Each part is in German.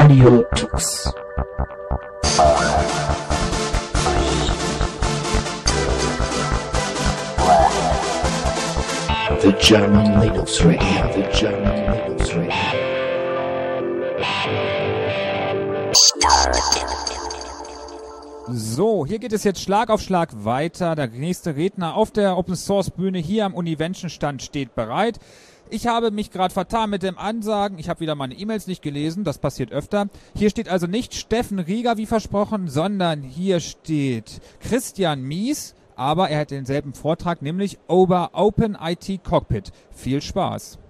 Audio Tux. The German Linux Radio, the German Linux Radio. So, hier geht es jetzt Schlag auf Schlag weiter. Der nächste Redner auf der Open Source Bühne hier am Univention Stand steht bereit. Ich habe mich gerade vertan mit dem Ansagen. Ich habe wieder meine E-Mails nicht gelesen. Das passiert öfter. Hier steht also nicht Steffen Rieger wie versprochen, sondern hier steht Christian Mies. Aber er hat denselben Vortrag, nämlich über Open IT Cockpit. Viel Spaß.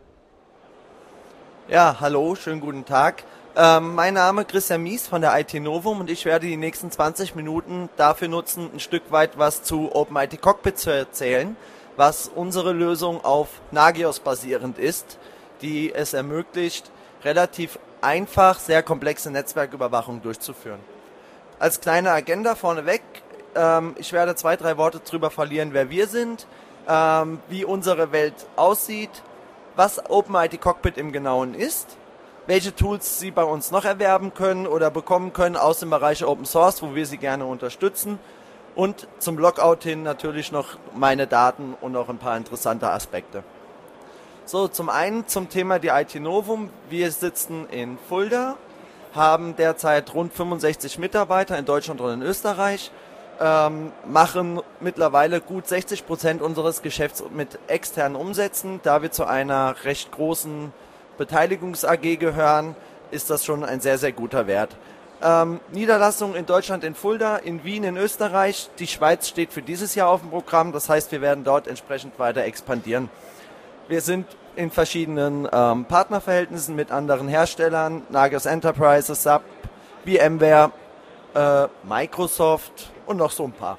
Ja, hallo, schönen guten Tag. Mein Name ist Christian Mies von der IT Novum und ich werde die nächsten 20 Minuten dafür nutzen, ein Stück weit was zu Open IT Cockpit zu erzählen, was unsere Lösung auf Nagios basierend ist, die es ermöglicht, relativ einfach sehr komplexe Netzwerküberwachung durchzuführen. Als kleine Agenda vorneweg, ich werde 2-3 Worte darüber verlieren, wer wir sind, wie unsere Welt aussieht, was Open IT Cockpit im Genauen ist, welche Tools Sie bei uns noch erwerben können oder bekommen können aus dem Bereich Open Source, wo wir Sie gerne unterstützen. Und zum Logout hin natürlich noch meine Daten und noch ein paar interessante Aspekte. So, zum einen zum Thema die IT Novum. Wir sitzen in Fulda, haben derzeit rund 65 Mitarbeiter in Deutschland und in Österreich, machen mittlerweile gut 60% unseres Geschäfts mit externen Umsätzen. Da wir zu einer recht großen Beteiligungs-AG gehören, ist das schon ein sehr, sehr guter Wert. Niederlassung in Deutschland in Fulda, in Wien in Österreich. Die Schweiz steht für dieses Jahr auf dem Programm, das heißt, wir werden dort entsprechend weiter expandieren. Wir sind in verschiedenen Partnerverhältnissen mit anderen Herstellern, Nagios Enterprises, SAP, VMware, Microsoft und noch so ein paar.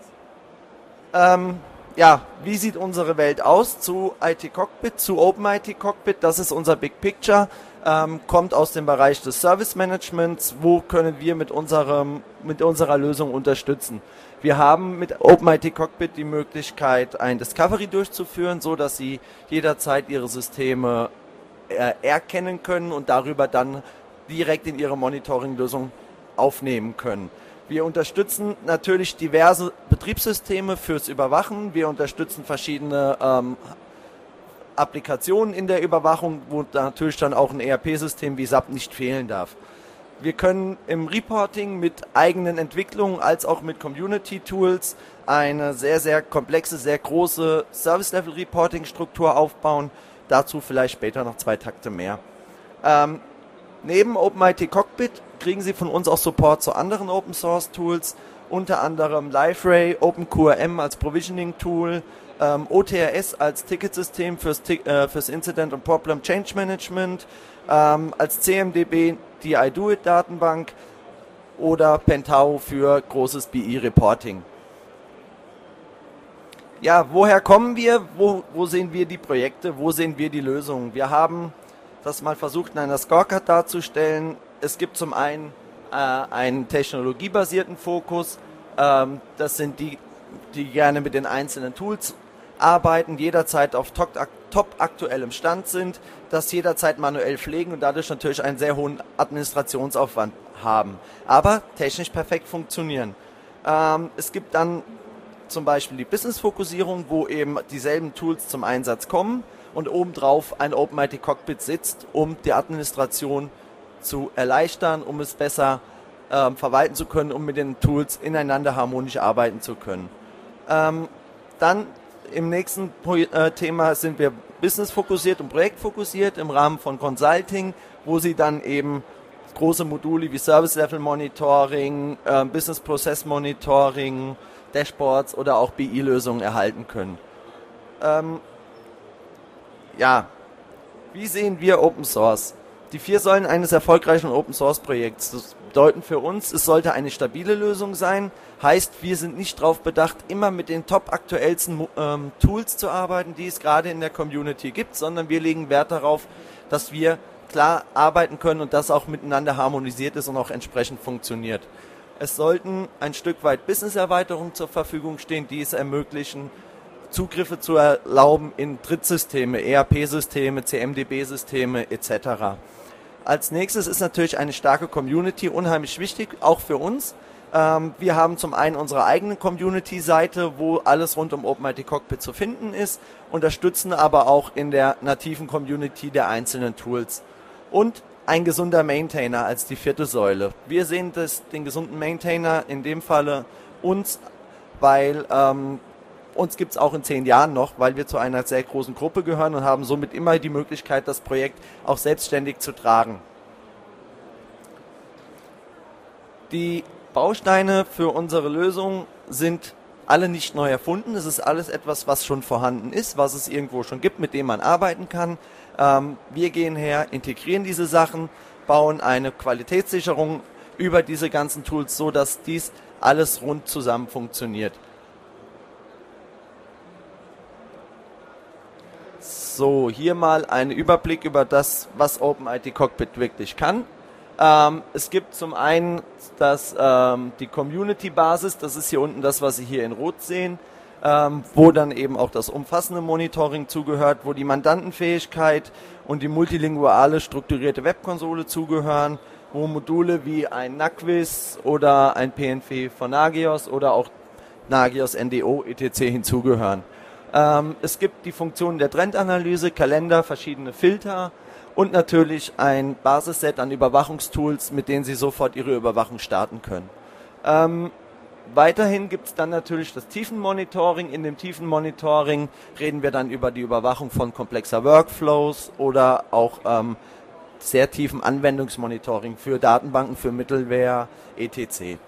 Ja, wie sieht unsere Welt aus zu IT Cockpit, zu Open IT Cockpit? Das ist unser Big Picture. Kommt aus dem Bereich des Service Managements. Wo können wir mit unserer Lösung unterstützen? Wir haben mit Open IT Cockpit die Möglichkeit, ein Discovery durchzuführen, so dass Sie jederzeit Ihre Systeme erkennen können und darüber dann direkt in Ihre Monitoring-Lösung aufnehmen können. Wir unterstützen natürlich diverse Betriebssysteme fürs Überwachen. Wir unterstützen verschiedene Applikationen in der Überwachung, wo natürlich dann auch ein ERP-System wie SAP nicht fehlen darf. Wir können im Reporting mit eigenen Entwicklungen als auch mit Community-Tools eine sehr, sehr komplexe, sehr große Service-Level-Reporting-Struktur aufbauen. Dazu vielleicht später noch 2 Takte mehr. Neben Open IT Cockpit kriegen Sie von uns auch Support zu anderen Open Source Tools, unter anderem Liferay, OpenQRM als Provisioning Tool, OTRS als Ticketsystem fürs Incident und Problem Change Management, als CMDB die iDoIT Datenbank oder Pentao für großes BI Reporting. Ja, woher kommen wir? Wo sehen wir die Projekte? Wo sehen wir die Lösungen? Wir haben das mal versucht in einer Scorecard darzustellen. Es gibt zum einen einen technologiebasierten Fokus. Das sind die gerne mit den einzelnen Tools arbeiten, jederzeit auf top aktuellem Stand sind, das jederzeit manuell pflegen und dadurch natürlich einen sehr hohen Administrationsaufwand haben, aber technisch perfekt funktionieren. Es gibt dann zum Beispiel die Business-Fokussierung, wo eben dieselben Tools zum Einsatz kommen und obendrauf ein Open IT Cockpit sitzt, um die Administration zu erleichtern, um es besser verwalten zu können, um mit den Tools ineinander harmonisch arbeiten zu können. Dann im nächsten Thema sind wir business-fokussiert und projektfokussiert im Rahmen von Consulting, wo Sie dann eben große Module wie Service-Level-Monitoring, Business-Process-Monitoring, Dashboards oder auch BI-Lösungen erhalten können. Ja, wie sehen wir Open Source? Die 4 Säulen eines erfolgreichen Open Source Projekts. Das bedeuten für uns, es sollte eine stabile Lösung sein. Heißt, wir sind nicht darauf bedacht, immer mit den top aktuellsten Tools zu arbeiten, die es gerade in der Community gibt, sondern wir legen Wert darauf, dass wir klar arbeiten können und das auch miteinander harmonisiert ist und auch entsprechend funktioniert. Es sollten ein Stück weit Business-Erweiterungen zur Verfügung stehen, die es ermöglichen, Zugriffe zu erlauben in Drittsysteme, ERP-Systeme, CMDB-Systeme etc. Als nächstes ist natürlich eine starke Community unheimlich wichtig, auch für uns. Wir haben zum einen unsere eigene Community-Seite, wo alles rund um OpenIT Cockpit zu finden ist, unterstützen aber auch in der nativen Community der einzelnen Tools. Und ein gesunder Maintainer als die vierte Säule. Wir sehen den gesunden Maintainer in dem Falle uns, weil uns gibt es auch in 10 Jahren noch, weil wir zu einer sehr großen Gruppe gehören und haben somit immer die Möglichkeit, das Projekt auch selbstständig zu tragen. Die Bausteine für unsere Lösung sind alle nicht neu erfunden. Es ist alles etwas, was schon vorhanden ist, was es irgendwo schon gibt, mit dem man arbeiten kann. Wir gehen her, integrieren diese Sachen, bauen eine Qualitätssicherung über diese ganzen Tools, so dass dies alles rund zusammen funktioniert. So, hier mal ein Überblick über das, was OpenIT Cockpit wirklich kann. Es gibt zum einen die Community-Basis, das ist hier unten das, was Sie hier in Rot sehen, wo dann eben auch das umfassende Monitoring zugehört, wo die Mandantenfähigkeit und die multilinguale strukturierte Webkonsole zugehören, wo Module wie ein Naquis oder ein PNV von Nagios oder auch Nagios NDO etc. hinzugehören. Es gibt die Funktionen der Trendanalyse, Kalender, verschiedene Filter und natürlich ein Basisset an Überwachungstools, mit denen Sie sofort Ihre Überwachung starten können. Weiterhin gibt es dann natürlich das Tiefenmonitoring. In dem Tiefenmonitoring reden wir dann über die Überwachung von komplexer Workflows oder auch sehr tiefen Anwendungsmonitoring für Datenbanken, für Middleware, etc.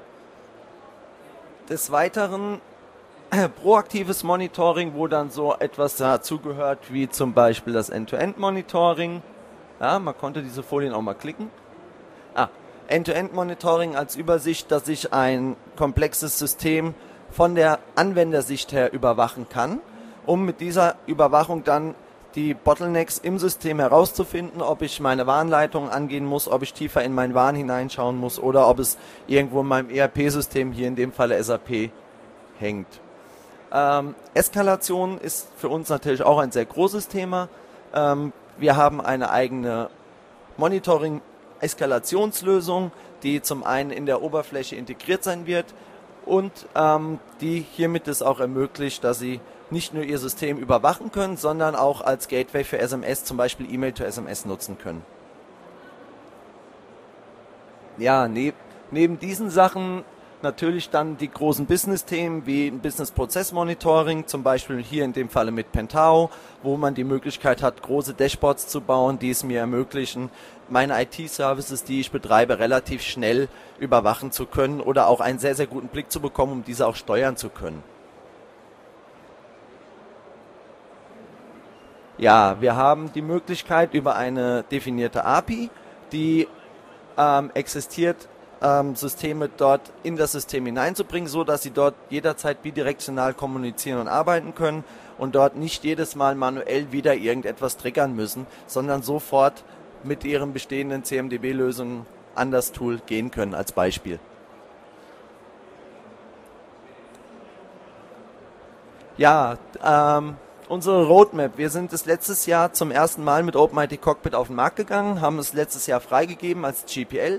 Des Weiteren proaktives Monitoring, wo dann so etwas dazugehört, wie zum Beispiel das End-to-End-Monitoring. Ja, man konnte diese Folien auch mal klicken. End-to-End-Monitoring als Übersicht, dass ich ein komplexes System von der Anwendersicht her überwachen kann, um mit dieser Überwachung dann die Bottlenecks im System herauszufinden, ob ich meine Warnleitungen angehen muss, ob ich tiefer in meinen Warn hineinschauen muss oder ob es irgendwo in meinem ERP-System, hier in dem Falle SAP, hängt. Eskalation ist für uns natürlich auch ein sehr großes Thema. Wir haben eine eigene Monitoring-Eskalationslösung, die zum einen in der Oberfläche integriert sein wird und die hiermit es auch ermöglicht, dass Sie nicht nur Ihr System überwachen können, sondern auch als Gateway für SMS, zum Beispiel E-Mail to SMS nutzen können. Ja, neben diesen Sachen natürlich dann die großen Business-Themen wie Business-Prozess-Monitoring, zum Beispiel hier in dem Falle mit Pentao, wo man die Möglichkeit hat, große Dashboards zu bauen, die es mir ermöglichen, meine IT-Services, die ich betreibe, relativ schnell überwachen zu können oder auch einen sehr, sehr guten Blick zu bekommen, um diese auch steuern zu können. Ja, wir haben die Möglichkeit über eine definierte API, die existiert, Systeme dort in das System hineinzubringen, so dass sie dort jederzeit bidirektional kommunizieren und arbeiten können und dort nicht jedes Mal manuell wieder irgendetwas triggern müssen, sondern sofort mit ihren bestehenden CMDB-Lösungen an das Tool gehen können, als Beispiel. Ja, unsere Roadmap. Wir sind das letztes Jahr zum ersten Mal mit OpenIT Cockpit auf den Markt gegangen, haben es letztes Jahr freigegeben als GPL.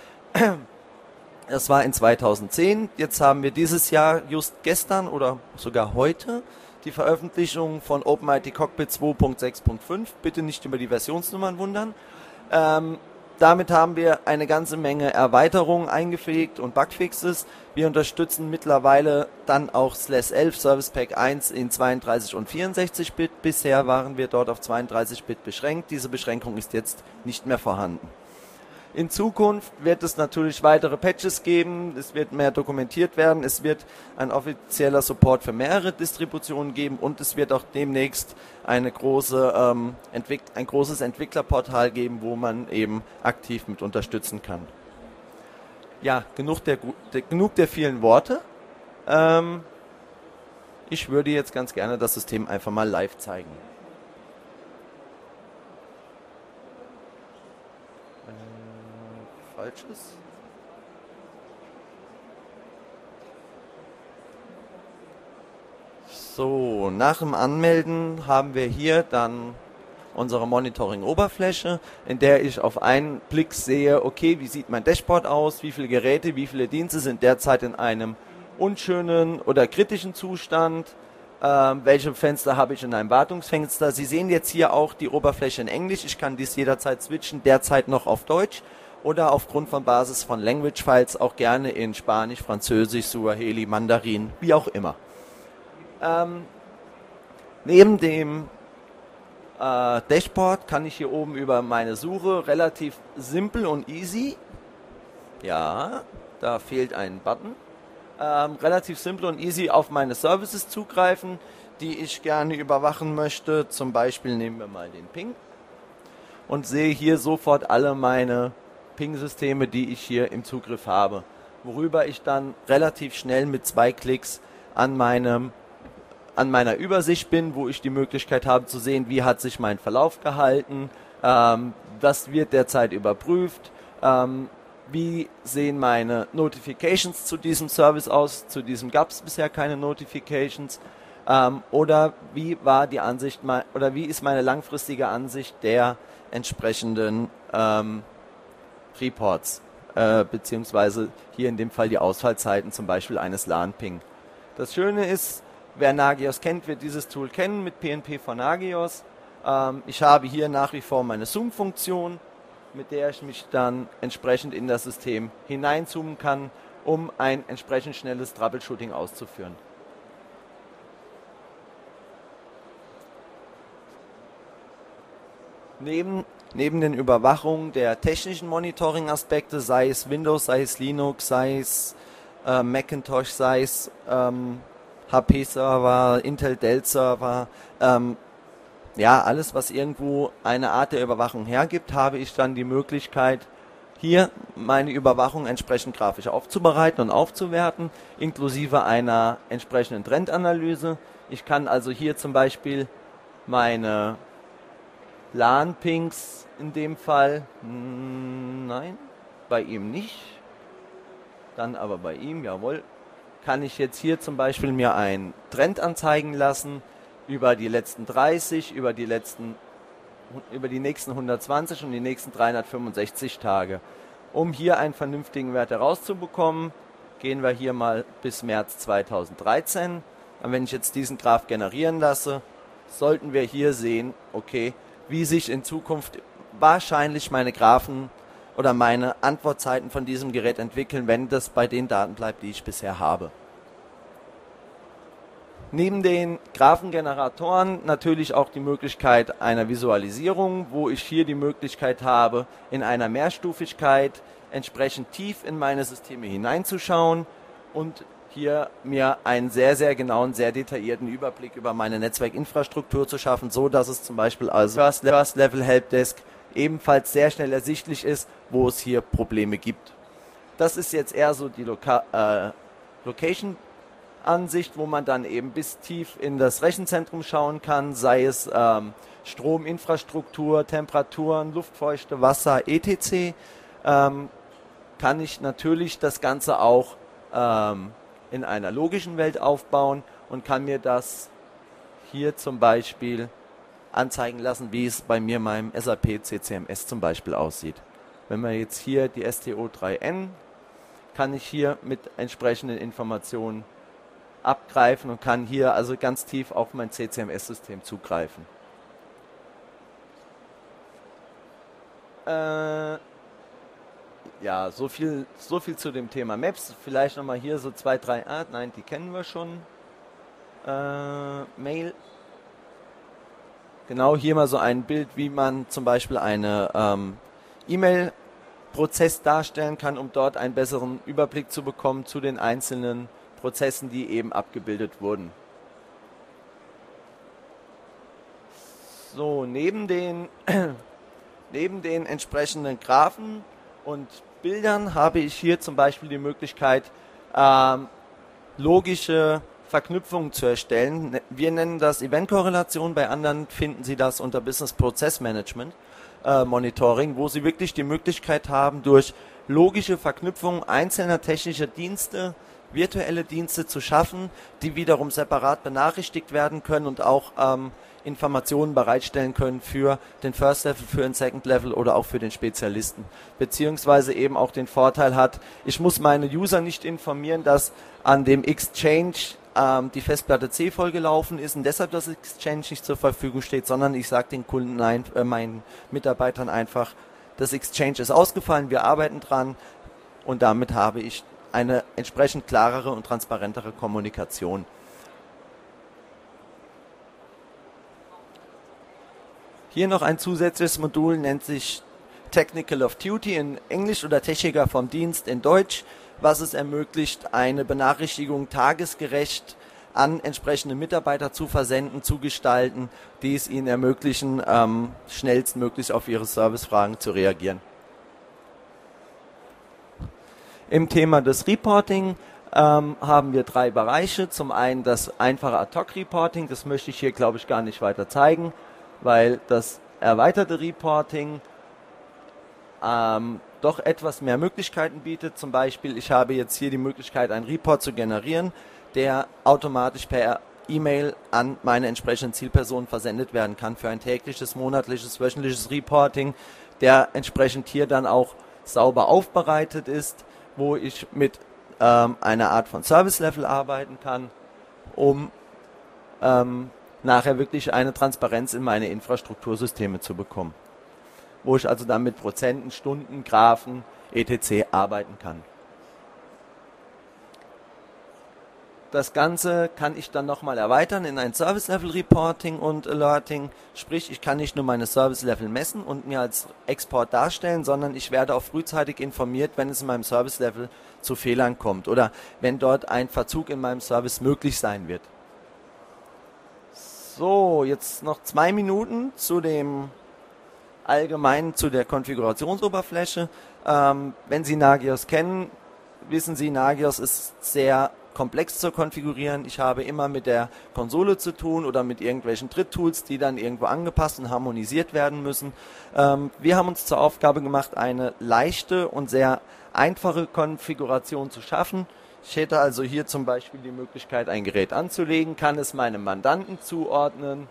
Das war in 2010. Jetzt haben wir dieses Jahr, just gestern oder sogar heute, die Veröffentlichung von OpenIT Cockpit 2.6.5. Bitte nicht über die Versionsnummern wundern. Damit haben wir eine ganze Menge Erweiterungen eingepflegt und Bugfixes. Wir unterstützen mittlerweile dann auch /11 Service Pack 1 in 32 und 64 Bit. Bisher waren wir dort auf 32 Bit beschränkt. Diese Beschränkung ist jetzt nicht mehr vorhanden. In Zukunft wird es natürlich weitere Patches geben, es wird mehr dokumentiert werden, es wird ein offizieller Support für mehrere Distributionen geben und es wird auch demnächst ein großes Entwicklerportal geben, wo man eben aktiv mit unterstützen kann. Ja, genug der vielen Worte. Ich würde jetzt ganz gerne das System einfach mal live zeigen. Falsches. So, nach dem Anmelden haben wir hier dann unsere Monitoring-Oberfläche, in der ich auf einen Blick sehe, okay, wie sieht mein Dashboard aus, wie viele Geräte, wie viele Dienste sind derzeit in einem unschönen oder kritischen Zustand, welche Fenster habe ich in einem Wartungsfenster. Sie sehen jetzt hier auch die Oberfläche in Englisch, ich kann dies jederzeit switchen, derzeit noch auf Deutsch oder aufgrund von Basis von Language-Files auch gerne in Spanisch, Französisch, Suaheli, Mandarin, wie auch immer. Neben dem Dashboard kann ich hier oben über meine Suche relativ simpel und easy, ja, da fehlt ein Button, relativ simpel und easy auf meine Services zugreifen, die ich gerne überwachen möchte. Zum Beispiel nehmen wir mal den Ping und sehe hier sofort alle meine Ping-Systeme, die ich hier im Zugriff habe, worüber ich dann relativ schnell mit 2 Klicks an meiner Übersicht bin, wo ich die Möglichkeit habe zu sehen, wie hat sich mein Verlauf gehalten, was wird derzeit überprüft, wie sehen meine Notifications zu diesem Service aus, zu diesem gab es bisher keine Notifications, oder wie war die Ansicht, oder wie ist meine langfristige Ansicht der entsprechenden Reports, beziehungsweise hier in dem Fall die Ausfallzeiten zum Beispiel eines LAN-Ping. Das Schöne ist, wer Nagios kennt, wird dieses Tool kennen mit PNP von Nagios. Ich habe hier nach wie vor meine Zoom-Funktion, mit der ich mich dann entsprechend in das System hineinzoomen kann, um ein entsprechend schnelles Troubleshooting auszuführen. Neben den Überwachungen der technischen Monitoring-Aspekte, sei es Windows, sei es Linux, sei es Macintosh, sei es HP-Server, Intel Dell-Server, ja, alles, was irgendwo eine Art der Überwachung hergibt, habe ich dann die Möglichkeit, hier meine Überwachung entsprechend grafisch aufzubereiten und aufzuwerten, inklusive einer entsprechenden Trendanalyse. Ich kann also hier zum Beispiel meine LAN-Pings in dem Fall, nein, bei ihm nicht, dann aber bei ihm, jawohl, kann ich jetzt hier zum Beispiel mir einen Trend anzeigen lassen über die letzten 30, über die nächsten 120 und die nächsten 365 Tage. Um hier einen vernünftigen Wert herauszubekommen, gehen wir hier mal bis März 2013. Und wenn ich jetzt diesen Graph generieren lasse, sollten wir hier sehen, okay, wie sich in Zukunft wahrscheinlich meine Graphen oder meine Antwortzeiten von diesem Gerät entwickeln, wenn das bei den Daten bleibt, die ich bisher habe. Neben den Graphengeneratoren natürlich auch die Möglichkeit einer Visualisierung, wo ich hier die Möglichkeit habe, in einer Mehrstufigkeit entsprechend tief in meine Systeme hineinzuschauen und hier mir einen sehr, sehr genauen, sehr detaillierten Überblick über meine Netzwerkinfrastruktur zu schaffen, so dass es zum Beispiel als First Level Helpdesk ebenfalls sehr schnell ersichtlich ist, wo es hier Probleme gibt. Das ist jetzt eher so die Location-Ansicht, wo man dann eben bis tief in das Rechenzentrum schauen kann, sei es Strominfrastruktur, Temperaturen, Luftfeuchte, Wasser, etc. Kann ich natürlich das Ganze auch in einer logischen Welt aufbauen und kann mir das hier zum Beispiel anzeigen lassen, wie es bei mir meinem SAP CCMS zum Beispiel aussieht. Wenn man jetzt hier die STO3N, kann ich hier mit entsprechenden Informationen abgreifen und kann hier also ganz tief auf mein CCMS-System zugreifen. Ja, so viel zu dem Thema Maps. Vielleicht nochmal hier so 2, 3, nein, die kennen wir schon. Mail. Genau hier mal so ein Bild, wie man zum Beispiel eine E-Mail-Prozess darstellen kann, um dort einen besseren Überblick zu bekommen zu den einzelnen Prozessen, die eben abgebildet wurden. So, neben den entsprechenden Graphen und Bildern habe ich hier zum Beispiel die Möglichkeit, logische Verknüpfungen zu erstellen. Wir nennen das Eventkorrelation, bei anderen finden Sie das unter Business Process Management Monitoring, wo Sie wirklich die Möglichkeit haben, durch logische Verknüpfung einzelner technischer Dienste virtuelle Dienste zu schaffen, die wiederum separat benachrichtigt werden können und auch Informationen bereitstellen können für den First Level, für den Second Level oder auch für den Spezialisten. Beziehungsweise eben auch den Vorteil hat, ich muss meine User nicht informieren, dass an dem Exchange die Festplatte C vollgelaufen ist und deshalb das Exchange nicht zur Verfügung steht, sondern ich sage den Kunden, meinen Mitarbeitern einfach, das Exchange ist ausgefallen, wir arbeiten dran und damit habe ich eine entsprechend klarere und transparentere Kommunikation. Hier noch ein zusätzliches Modul, nennt sich Technical of Duty in Englisch oder Techniker vom Dienst in Deutsch, was es ermöglicht, eine Benachrichtigung tagesgerecht an entsprechende Mitarbeiter zu versenden, zu gestalten, die es ihnen ermöglichen, schnellstmöglich auf ihre Servicefragen zu reagieren. Im Thema des Reporting haben wir 3 Bereiche. Zum einen das einfache Ad-Hoc-Reporting, das möchte ich hier, glaube ich, gar nicht weiter zeigen, weil das erweiterte Reporting doch etwas mehr Möglichkeiten bietet. Zum Beispiel, ich habe jetzt hier die Möglichkeit, einen Report zu generieren, der automatisch per E-Mail an meine entsprechenden Zielpersonen versendet werden kann für ein tägliches, monatliches, wöchentliches Reporting, der entsprechend hier dann auch sauber aufbereitet ist, wo ich mit einer Art von Service-Level arbeiten kann, um nachher wirklich eine Transparenz in meine Infrastruktursysteme zu bekommen, wo ich also dann mit Prozenten, Stunden, Graphen, etc. arbeiten kann. Das Ganze kann ich dann nochmal erweitern in ein Service-Level-Reporting und Alerting, sprich ich kann nicht nur meine Service-Level messen und mir als Export darstellen, sondern ich werde auch frühzeitig informiert, wenn es in meinem Service-Level zu Fehlern kommt oder wenn dort ein Verzug in meinem Service möglich sein wird. So, jetzt noch 2 Minuten zu dem allgemeinen, zu der Konfigurationsoberfläche. Wenn Sie Nagios kennen, wissen Sie, Nagios ist sehr komplex zu konfigurieren. Ich habe immer mit der Konsole zu tun oder mit irgendwelchen Dritttools, die dann irgendwo angepasst und harmonisiert werden müssen. Wir haben uns zur Aufgabe gemacht, eine leichte und sehr einfache Konfiguration zu schaffen. Ich hätte also hier zum Beispiel die Möglichkeit, ein Gerät anzulegen, kann es meinem Mandanten zuordnen,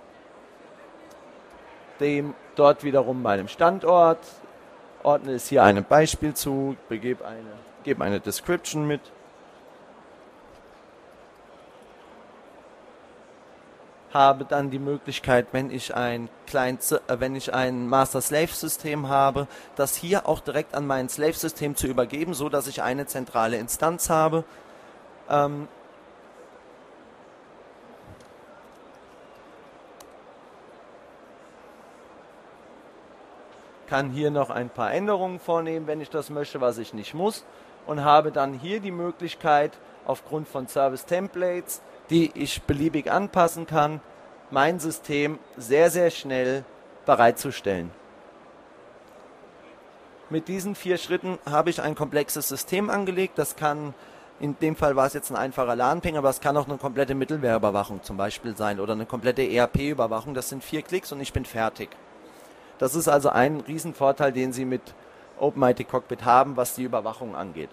dem dort wiederum meinem Standort, ordne es hier einem Beispiel zu, gebe eine Description mit. Habe dann die Möglichkeit, wenn ich ein Master-Slave-System habe, das hier auch direkt an mein Slave-System zu übergeben, so dass ich eine zentrale Instanz habe. Kann hier noch ein paar Änderungen vornehmen, wenn ich das möchte, was ich nicht muss, und habe dann hier die Möglichkeit, aufgrund von Service-Templates, die ich beliebig anpassen kann, mein System sehr, sehr schnell bereitzustellen. Mit diesen 4 Schritten habe ich ein komplexes System angelegt. Das kann, in dem Fall war es jetzt ein einfacher LAN-Ping, aber es kann auch eine komplette Mittelwareüberwachung zum Beispiel sein oder eine komplette ERP-Überwachung. Das sind 4 Klicks und ich bin fertig. Das ist also ein Riesenvorteil, den Sie mit OpenIT Cockpit haben, was die Überwachung angeht.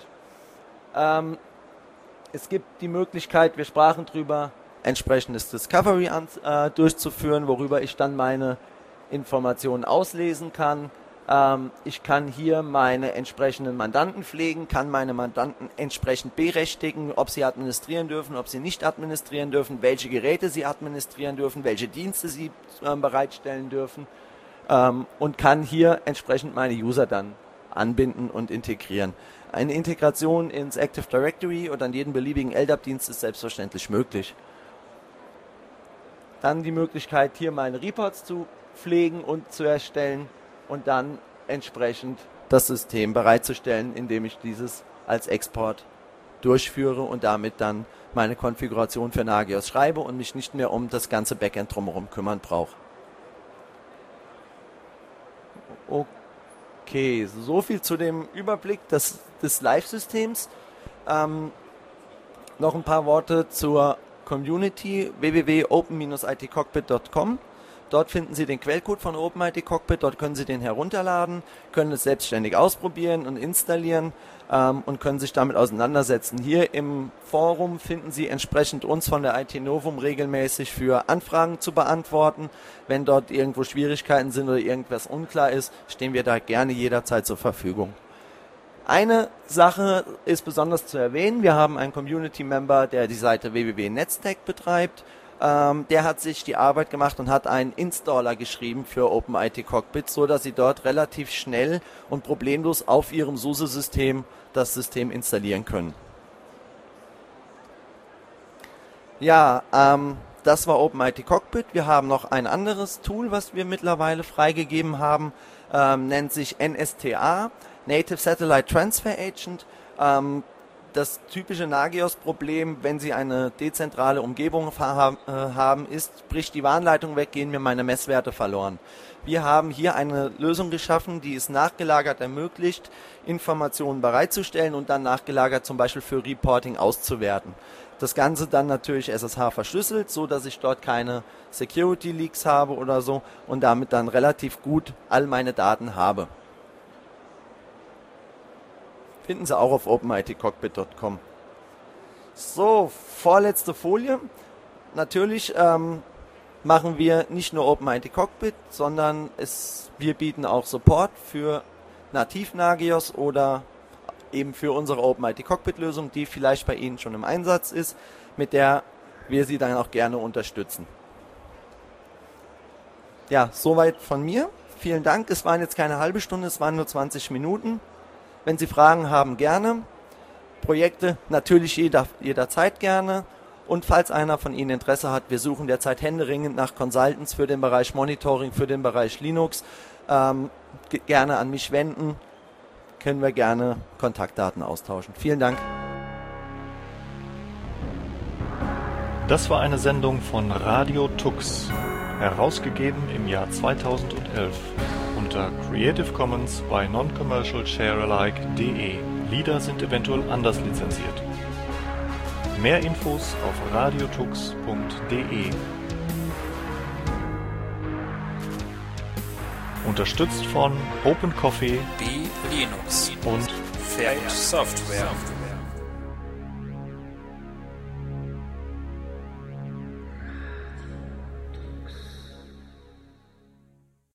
Es gibt die Möglichkeit, wir sprachen drüber, entsprechendes Discovery durchzuführen, worüber ich dann meine Informationen auslesen kann. Ich kann hier meine entsprechenden Mandanten pflegen, kann meine Mandanten entsprechend berechtigen, ob sie administrieren dürfen, ob sie nicht administrieren dürfen, welche Geräte sie administrieren dürfen, welche Dienste sie bereitstellen dürfen, und kann hier entsprechend meine User dann anbinden und integrieren. Eine Integration ins Active Directory oder an jeden beliebigen LDAP-Dienst ist selbstverständlich möglich. Dann die Möglichkeit, hier meine Reports zu pflegen und zu erstellen und dann entsprechend das System bereitzustellen, indem ich dieses als Export durchführe und damit dann meine Konfiguration für Nagios schreibe und mich nicht mehr um das ganze Backend drumherum kümmern brauche. Okay, so viel zu dem Überblick des Live-Systems. Noch ein paar Worte zur Community www.open-itcockpit.com. Dort finden Sie den Quellcode von OpenIT Cockpit, dort können Sie den herunterladen, können es selbstständig ausprobieren und installieren und können sich damit auseinandersetzen. Hier im Forum finden Sie entsprechend uns von der IT Novum regelmäßig für Anfragen zu beantworten. Wenn dort irgendwo Schwierigkeiten sind oder irgendwas unklar ist, stehen wir da gerne jederzeit zur Verfügung. Eine Sache ist besonders zu erwähnen. Wir haben einen Community-Member, der die Seite www.netztech betreibt. Der hat sich die Arbeit gemacht und hat einen Installer geschrieben für OpenIT Cockpit, so dass Sie dort relativ schnell und problemlos auf Ihrem SUSE-System das System installieren können. Ja, das war OpenIT Cockpit. Wir haben noch ein anderes Tool, was wir mittlerweile freigegeben haben, nennt sich NSTA, Native Satellite Transfer Agent. Das typische Nagios-Problem, wenn Sie eine dezentrale Umgebung haben, ist, bricht die Warnleitung weg, gehen mir meine Messwerte verloren. Wir haben hier eine Lösung geschaffen, die es nachgelagert ermöglicht, Informationen bereitzustellen und dann nachgelagert zum Beispiel für Reporting auszuwerten. Das Ganze dann natürlich SSH verschlüsselt, so dass ich dort keine Security Leaks habe oder so und damit dann relativ gut all meine Daten habe. Finden Sie auch auf openitcockpit.com. So, vorletzte Folie. Natürlich machen wir nicht nur OpenIT Cockpit, sondern wir bieten auch Support für Nativ-Nagios oder eben für unsere OpenIT Cockpit-Lösung, die vielleicht bei Ihnen schon im Einsatz ist, mit der wir Sie dann auch gerne unterstützen. Ja, soweit von mir. Vielen Dank. Es waren jetzt keine halbe Stunde, es waren nur 20 Minuten. Wenn Sie Fragen haben, gerne. Projekte natürlich jederzeit gerne. Und falls einer von Ihnen Interesse hat, wir suchen derzeit händeringend nach Consultants für den Bereich Monitoring, für den Bereich Linux. Gerne an mich wenden. Können wir gerne Kontaktdaten austauschen. Vielen Dank. Das war eine Sendung von Radio Tux, herausgegeben im Jahr 2011 unter Creative Commons by Non-Commercial Sharealike.de. Lieder sind eventuell anders lizenziert. Mehr Infos auf radiotux.de. Unterstützt von Open Coffee, B Linux und Fair Software.